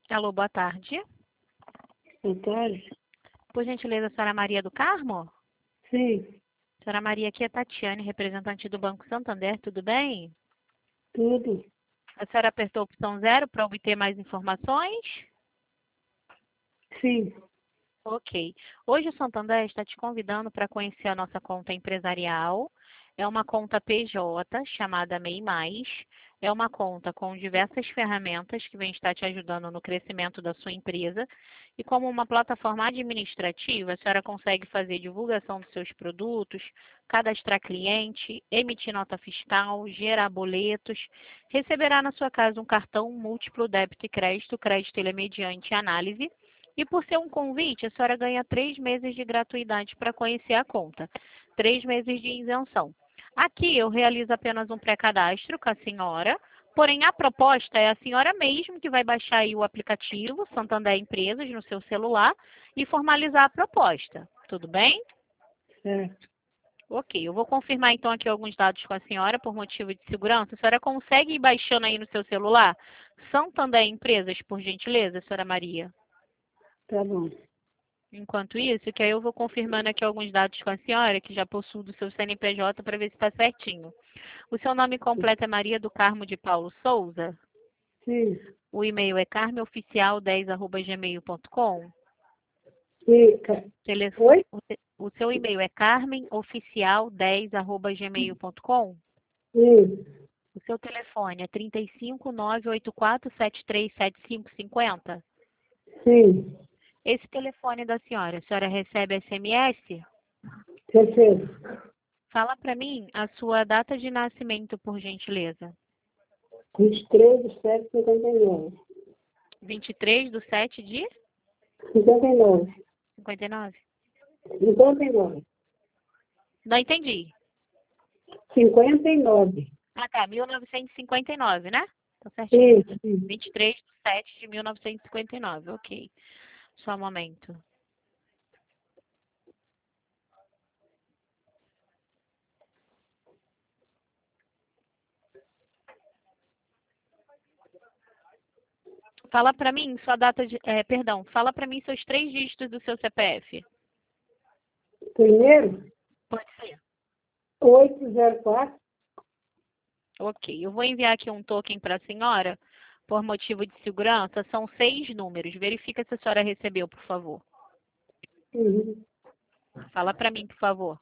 Alô, boa tarde. Boa tarde. Por gentileza, a senhora Maria do Carmo? Sim, Senhora Maria, aqui é Tatiane, representante do Banco Santander, tudo bem? tudo. A senhora apertou a opção 0 para obter mais informações? Sim, Ok. Hoje o Santander está te convidando para conhecer a nossa conta empresarial. É uma conta PJ chamada MEI Mais. É uma conta com diversas ferramentas que vem estar te ajudando no crescimento da sua empresa. E como uma plataforma administrativa, a senhora consegue fazer divulgação dos seus produtos, cadastrar cliente, emitir nota fiscal, gerar boletos, receberá na sua casa um cartão múltiplo débito e crédito. O crédito ele é mediante análise. E por ser um convite, a senhora ganha 3 meses de gratuidade para conhecer a conta. 3 meses de isenção. Aqui eu realizo apenas um pré-cadastro com a senhora, porém a proposta é a senhora mesmo que vai baixar aí o aplicativo Santander Empresas no seu celular e formalizar a proposta. Tudo bem? certo. Ok, eu vou confirmar então aqui alguns dados com a senhora por motivo de segurança. A senhora consegue ir baixando aí no seu celular Santander Empresas, por gentileza, senhora Maria? Tá bom. Enquanto isso, que aí eu vou confirmando aqui alguns dados com a senhora, que já possui do seu CNPJ, para ver se está certinho. O seu nome completo é Maria do Carmo de Paulo Souza? Sim, O e-mail é carmeoficial10@gmail.com? sim. Oi? O seu e-mail é carmeoficial10@gmail.com? Sim, O seu telefone é 35984737550? sim. Esse telefone da senhora, a senhora recebe SMS? Terceiro. Fala para mim a sua data de nascimento, por gentileza. 23/7/59. 23/7 de 59. 59? 59. Não entendi. 59. Ah, tá. 1959, né? Tá certinho. Isso, sim. 23/7/1959. Ok. Só um momento. Fala para mim sua data de... perdão. Fala para mim seus 3 dígitos do seu CPF. Primeiro, Pode ser. 804. Ok. Eu vou enviar aqui um token para a senhora. Por motivo de segurança, são 6 números. Verifica se a senhora recebeu, por favor. Uhum. Fala para mim, por favor.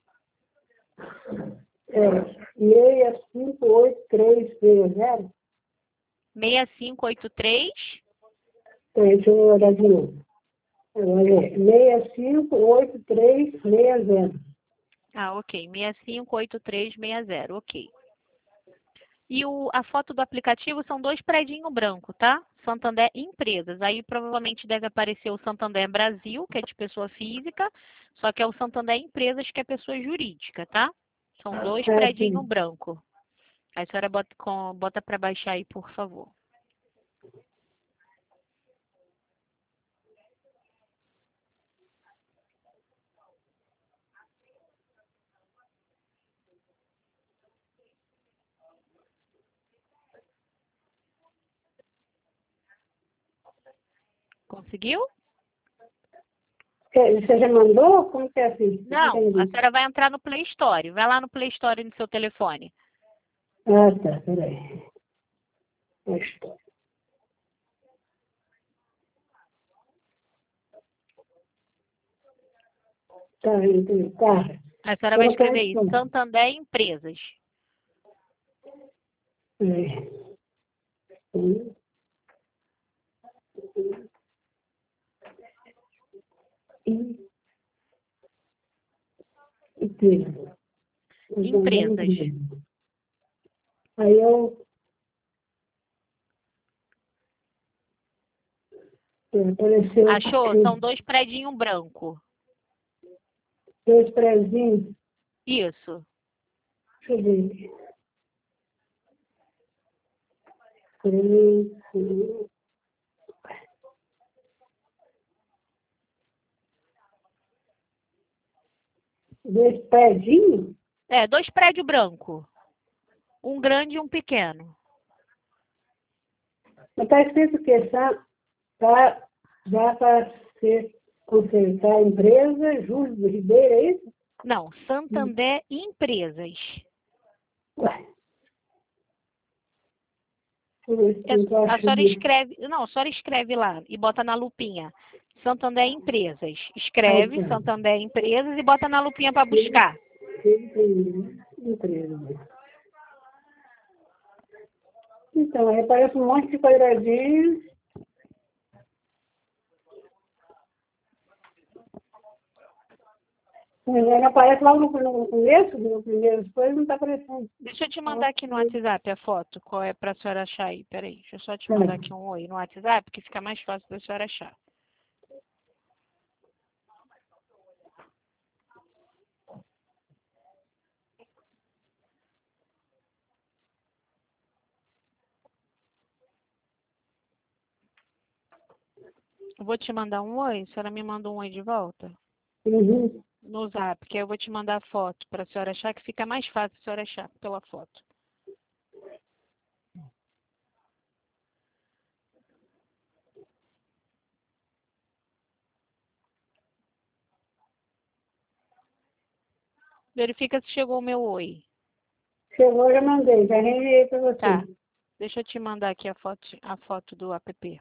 65830. 6583. Deixa eu olhar de novo. Agora é 658360. Ah, ok. 658360. Ok. E a foto do aplicativo são 2 predinhos brancos, tá? Santander Empresas. Aí provavelmente deve aparecer o Santander Brasil, que é de pessoa física, só que é o Santander Empresas, que é pessoa jurídica, tá? São 2 predinhos Sim. brancos. Aí a senhora bota para baixar aí, por favor. Conseguiu? Você já mandou? Como que é assim? Não, a senhora vai entrar no Play Store. Vai lá no Play Store no seu telefone. Ah, tá, peraí. Está. Tá, entendi. Tá. A senhora vai Colocar escrever aí, isso. Santander Empresas. Peraí. Empresa. Empresas. Aí eu apareceu Achou? São aqui 2 predinhos brancos. 2 prezinhos. Isso. Deixa eu ver. 3. 2 prezinhos? 2 prédios brancos. Um grande e um pequeno. Mas tá escrito o quê? Tá, já para ser consertar a empresa, Júlio do Ribeiro, é isso? Não, Santander Empresas. Ué. Deixa eu ver se eu A acho senhora aqui. escreve, não, a senhora escreve lá e bota na lupinha. Santander Empresas. Aí Escreve tá. Santander Empresas e bota na lupinha para buscar. Empresa. Então, aí aparece um monte de quadradinhos. Mas aí aparece logo no começo, no primeiro, depois não está aparecendo. Deixa eu te mandar aqui no WhatsApp a foto. Qual é para a senhora achar aí? Peraí, deixa eu só te Tá. mandar aqui um oi no WhatsApp, que fica mais fácil da senhora achar. Eu vou te mandar um oi, a senhora me manda um oi de volta Uhum. no Zap, que aí eu vou te mandar a foto para a senhora achar, que fica mais fácil a senhora achar pela foto. Verifica se chegou o meu oi. Chegou, já mandei, já reenviei para Tá. você. Deixa eu te mandar aqui a foto do app.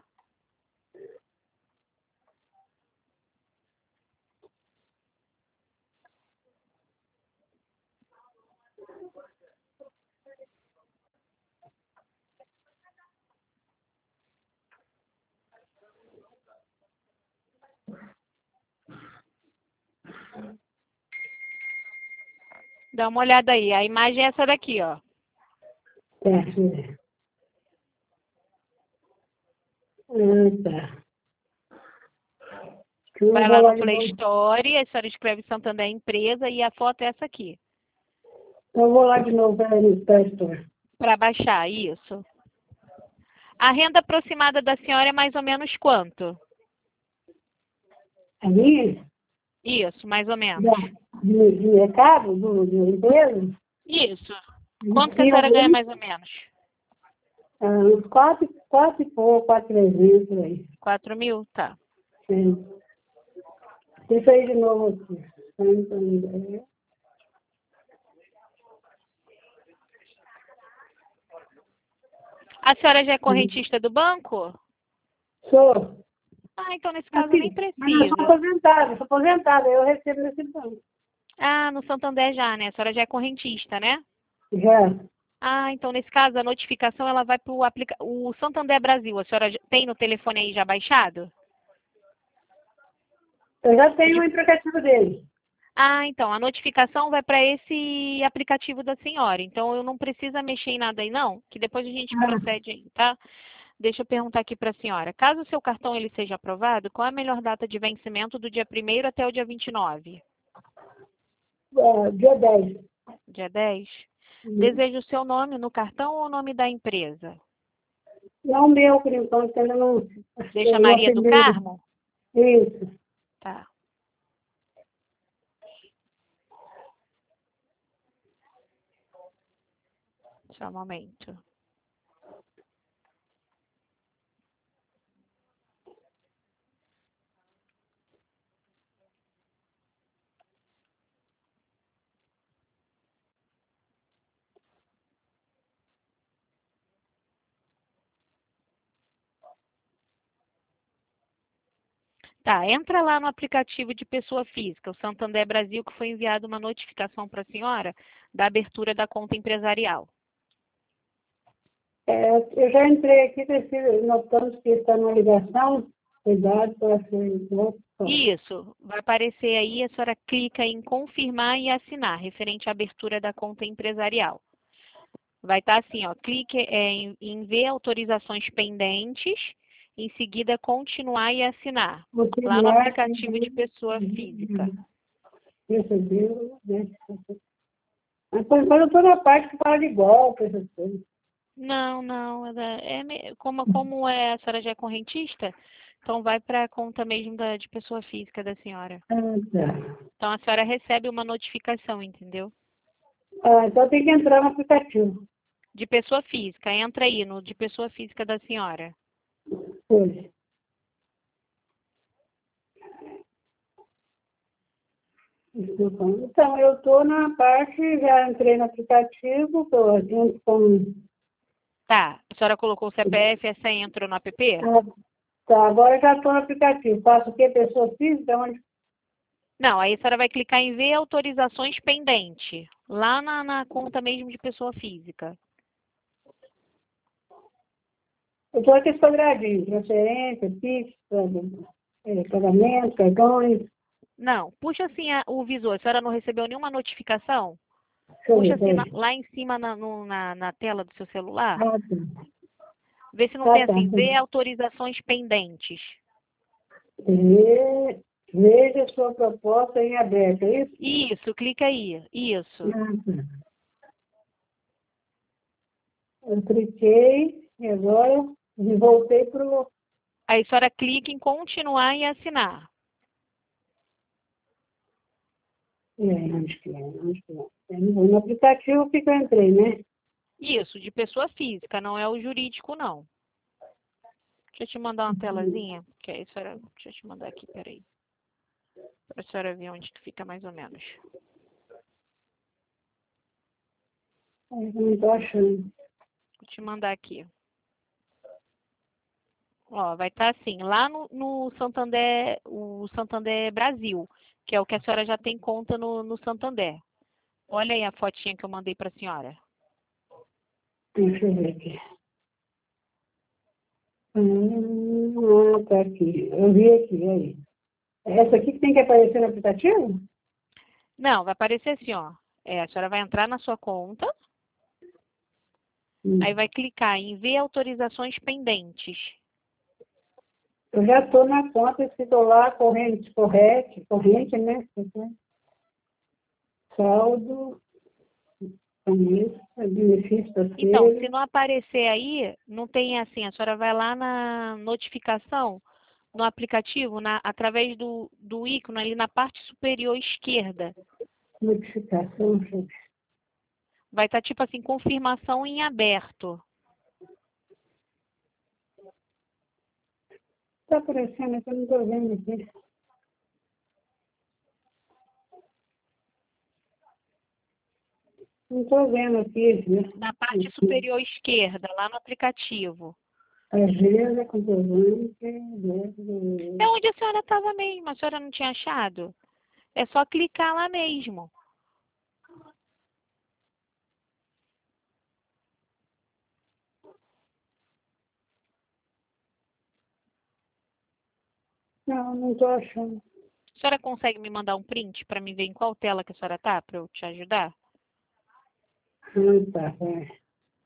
Dá uma olhada aí. A imagem é essa daqui, ó. Tá, deixa eu ver. Ah, tá. Eu Vai vou lá no lá de Play novo. Store, a senhora escreve Santander Empresa e a foto é essa aqui. Eu vou lá de novo para no Store. Para baixar, isso. A renda aproximada da senhora é mais ou menos quanto? A minha? Isso, mais ou Da, menos. de mercado, do empresa? Isso. De Quanto que a senhora ganha filme, mais ou menos? uns quatro e pouco, 4.300 por aí. 4.000? Tá. É. Deixa eu ir de novo aqui. Santander. A senhora já é correntista do banco? Sou. Ah, então nesse caso nem Aqui. Mas eu precisa. sou aposentada, eu recebo nesse banco. Ah, no Santander já, né? A senhora já é correntista, né? Já. Ah, então nesse caso a notificação ela vai para o Santander Brasil. A senhora tem no telefone aí já baixado? Eu já tenho o aplicativo dele. Ah, então a notificação vai para esse aplicativo da senhora. Então eu não precisa mexer em nada aí não, que depois a gente Ah, procede aí, tá? Deixa eu perguntar aqui para a senhora. Caso o seu cartão ele seja aprovado, qual é a melhor data de vencimento do dia 1º até o dia 29? dia 10. Dia 10? Deseja o seu nome no cartão ou o nome da empresa? Não o meu, por enquanto, ainda não. Deixa Eu Maria do apendi. Carmo? Isso. Tá. Só um momento. Tá, entra lá no aplicativo de pessoa física, o Santander Brasil, que foi enviada uma notificação para a senhora da abertura da conta empresarial. Eu já entrei aqui, notamos que está numa ligação. Cuidado para ser. Isso, vai aparecer aí, a senhora clica em confirmar e assinar, referente à abertura da conta empresarial. Vai estar assim, ó, clique em ver autorizações pendentes, em seguida continuar e assinar, lá no Continuar. aplicativo de pessoa física. Recebeu. Mas por enquanto eu estou na parte que fala de golpe, essas coisas. Não, não, como a senhora já é correntista, então vai para a conta mesmo de pessoa física da senhora. Ah, tá. Então a senhora recebe uma notificação, entendeu? Então tem que entrar no aplicativo. De pessoa física, entra aí no de pessoa física da senhora. Pois. Então, eu estou na parte, já entrei no aplicativo, estou junto com... Tá, a senhora colocou o CPF e a senha entrou no app? Tá, agora já estou no aplicativo. Faço o quê? Pessoa física? Onde? Não, aí a senhora vai clicar em ver autorizações pendente, lá na conta mesmo de pessoa física. Eu estou aqui quadradinho, transferência, Pix, pagamento, cartões. Não, puxa assim o visor. A senhora não recebeu nenhuma notificação? Deixa eu Puxa ver, assim peraí. lá em cima na tela do seu celular. Ah, tá. Vê se não Ah, tem tá. assim, ver autorizações pendentes. Veja sua proposta em aberto, é isso? Isso, clica aí. Isso. Ah, tá. Eu cliquei e agora voltei para o... Aí a senhora clica em continuar e assinar. Onde que é? Onde que é? No aplicativo que eu entrei, né? Isso, de pessoa física, não é o jurídico, não. Deixa eu te mandar uma telazinha, que aí a senhora... Deixa eu te mandar aqui, peraí. Para a senhora ver onde que fica mais ou menos. Eu não estou achando. Vou te mandar aqui. Ó, vai estar assim, lá no Santander, o Santander Brasil, que é o que a senhora já tem conta no Santander. Olha aí a fotinha que eu mandei para a senhora. Deixa eu ver aqui. Tá aqui. Eu vi aqui, aí. É essa aqui que tem que aparecer no aplicativo? Não, vai aparecer assim, ó. A senhora vai entrar na sua conta, aí vai clicar em ver autorizações pendentes. Eu já estou na conta, estou lá, corrente, né? Saldo, benefício da Então, feira. se não aparecer aí, não tem assim, a senhora vai lá na notificação, no aplicativo, através do ícone ali na parte superior esquerda. Notificação, Vai estar tipo assim, confirmação em aberto. está aparecendo aqui, eu não estou vendo aqui. Não estou vendo aqui, né? Na parte superior esquerda, lá no aplicativo. Agenda, comprovante, É onde a senhora estava mesmo, a senhora não tinha achado? É só clicar lá mesmo. não estou achando. A senhora consegue me mandar um print para me ver em qual tela que a senhora está, para eu te ajudar? Ah, tá, é.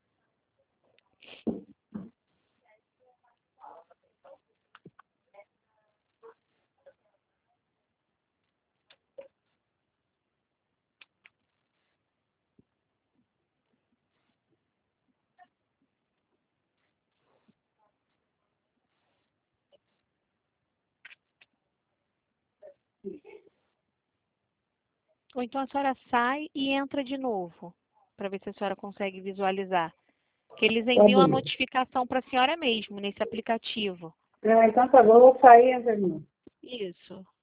Ou então a senhora sai e entra de novo, para ver se a senhora consegue visualizar. Que eles Tá enviam a bom. notificação para a senhora mesmo, nesse aplicativo. Então tá bom, eu vou sair, Angelina. Isso.